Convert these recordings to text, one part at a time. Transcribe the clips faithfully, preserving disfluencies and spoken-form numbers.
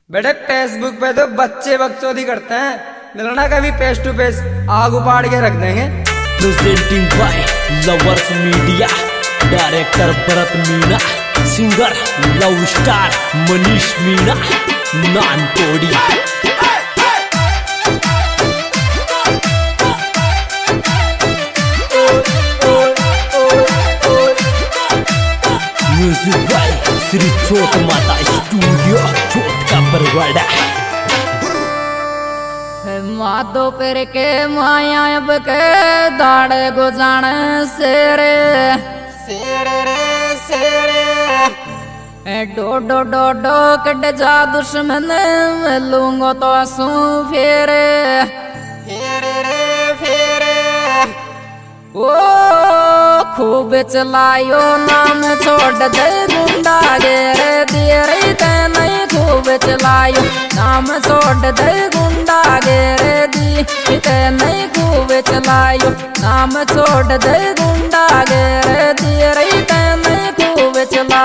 बेटे फेसबुक पे तो बच्चे बकचोदी करते हैं, मिलना कभी फेस टू फेस आग उपाड़ के रख देंगे। Presenting by lovers media, director Bharat Meena, singer love star Manish Meena, नानतोड़ी। म्यूजिक बाय श्री चोट माता स्टूडियो, चोट का परवाड़ा। माधोपुर के माया अब के दाड़े गुजान सेरे सेरे रे सेरे डो डो डो डो कट जा दुश्मन लूंगो तो सू फेरे फेरे रे फेरे। ओ खूब चलायो नाम छोड़ दे गुंडा गेरे दिए रे ते नहीं खूब चलायो नाम छोड़ दे गुंडा गेरे दी ते नहीं खूब चलायो नाम छोड़ दे गुंडा गेरे दिए रे ते नहीं खूब चला।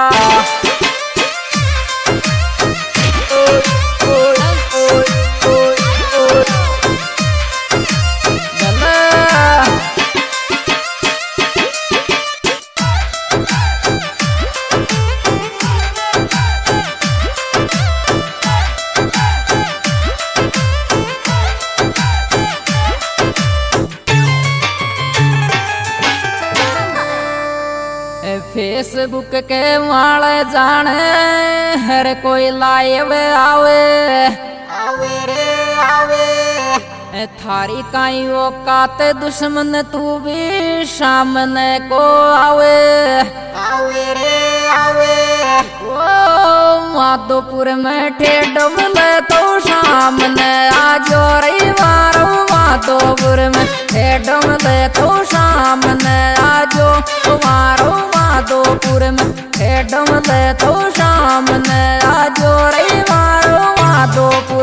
फेसबुक के वाले जाने हर कोई लाइव आवे आवे रे आवे थारी काई औकात दुश्मन तू भी सामने को आवे आवे रे आवे। ओ माधोपुर में ठेठ मिले तो सामने आजो रविवार माधोपुर में ठेठ मिले तो सामने आजो तुम्हारो माधोपुर में ठेठ मिले तो सामने आजो रविवार माधोपुर।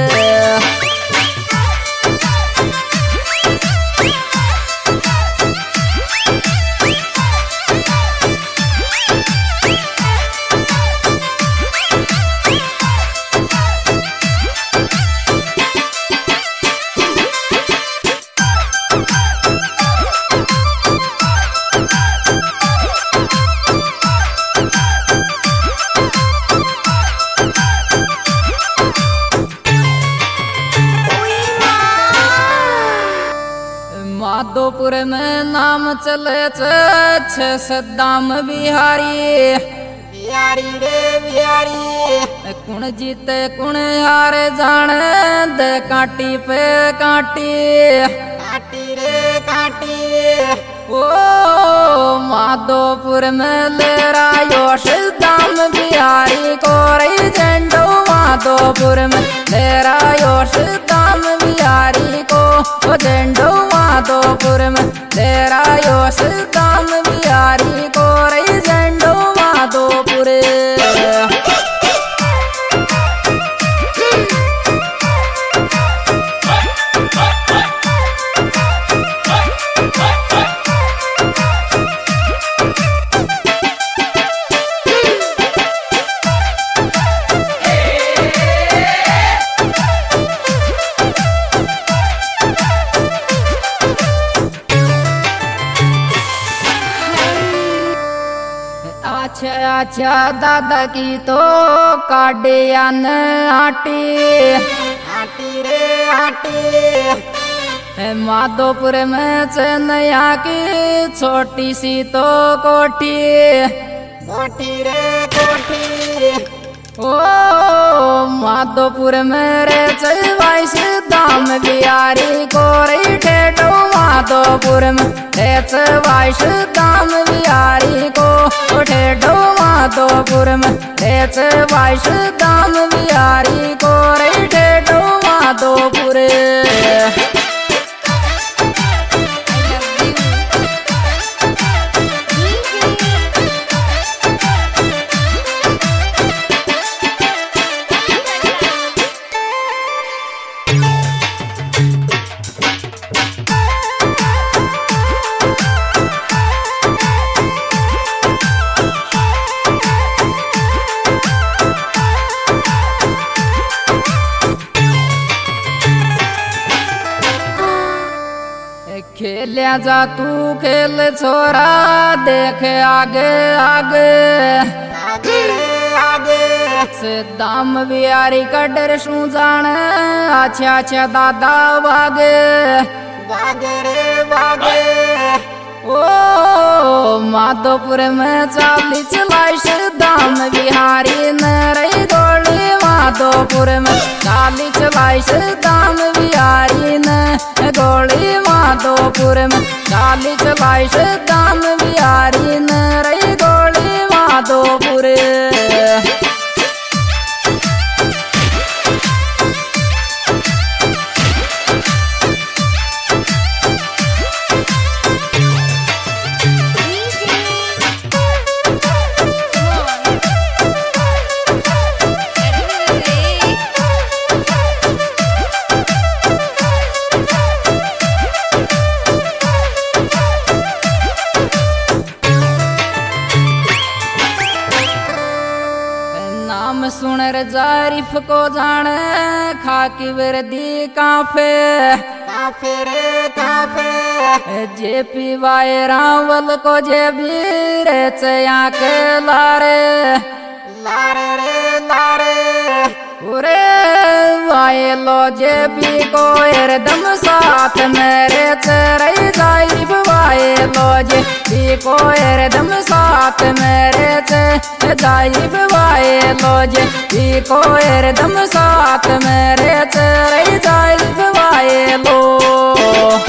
माधोपुर में नाम चले छे सद्दाम बिहारी बिहारी रे बिहारी। कुण जीते कुण हारे जाने दे काटी पे काटी काटी रे काटी। ओ माधोपुर में ले रायो सद्दाम बिहारी को रही झंडो माधोपुर में ले रायो सद्दाम बिहारी को झंडो माधोपुर में तेरा यो सद्दाम बिहारी को रही झंडो माधोपुर। अच्छा अच्छा दादा की तो काडियान आटी आटी रे आटी। माधोपुर में चेन्नैया की छोटी सी तो कोठी कोठी रे कोठी। ओ माधोपुर में रे चलवाई सद्दाम बिहारी को रही ठेठो माधोपुर में रे चलवाई सद्दाम बिहारी को ठेठो माधोपुर में रे चलवाई सद्दाम बिहारी को रही ठेठो माधोपुर। खेलिया जा तू खेल छोरा देख आगे आगे आगे आगे से दाम बिहारी का डर शू जाने अच्छा अच्छा दादा वागे वागे रे वागे ओ माधोपुर में चाली चलाइश दाम बिहारी न रही गोली माधोपुर में चाली चलाइश दाम बिहारी न गोली माधोपुर में चाली चलाइश दाम बिहारी न रही गोली माधोपुर सुनर जारिफ को जाने खाकी वर्दी काफे काफे रे काफे जे पी वाय रावल को जे बीर चया के लारे लारे रे लारे उरे वाय लो जे पी को एकदम साथ मेरे चरई जाइब वाय लो जे पी को एकदम साथ मेरे चे जाइब वाय लो जे पी को एकदम साथ मेरे चरई जाइब वाय लो